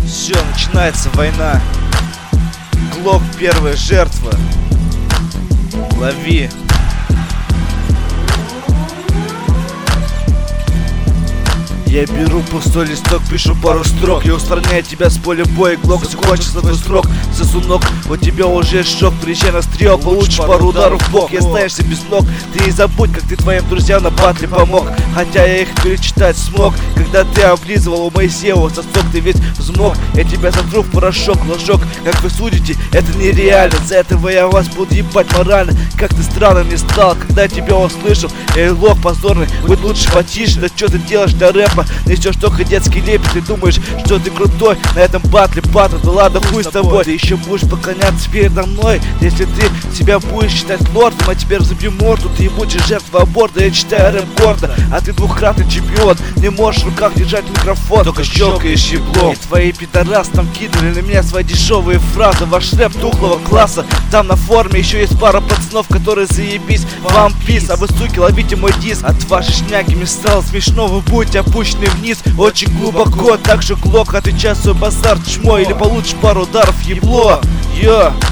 Все, начинается война. Глок первая жертва. Лови. Я беру пустой листок, пишу пару строк. Я устраняю тебя с поля боя, Глок закончится твой срок. Сосунок, у тебя уже шок. Приезжай на стрел, получишь пару ударов в бок. И останешься без ног. Ты не забудь, как ты твоим друзьям на батле помог. Хотя я их перечитать смог. Когда ты облизывал у Моисеева сосок, ты весь взмок. Я тебя сотру в порошок, ложок. Как вы судите, это нереально. За этого я вас буду ебать морально. Как ты странно мне стал, когда я тебя услышал. Эй, лох позорный, будь лучше потише. Да что ты делаешь для рэпа? Несешь только детский лепет. Ты думаешь, что ты крутой на этом батле, патра. Да ладно, хуй с тобой. Ты еще будешь поклоняться передо мной. Если ты себя будешь считать лордом, а теперь забью морду. Ты ебучая жертва аборта, я читаю рэп гордо. А ты двухкратный чемпион, не можешь в руках держать микрофон, только щелкаешь еблом. И твои пидорасы там кидали на меня свои дешевые фразы. Ваш рэп тухлого класса. Там на форуме еще есть пара пацанов, которые заебись вам пис. А вы, суки, ловите мой диск. От вашей шняги мне стало смешно. Вы будете опущены вниз очень глубоко. Так же, Глок, отвечай свой базар, чмо. Или получишь пару ударов, ебло. Йо.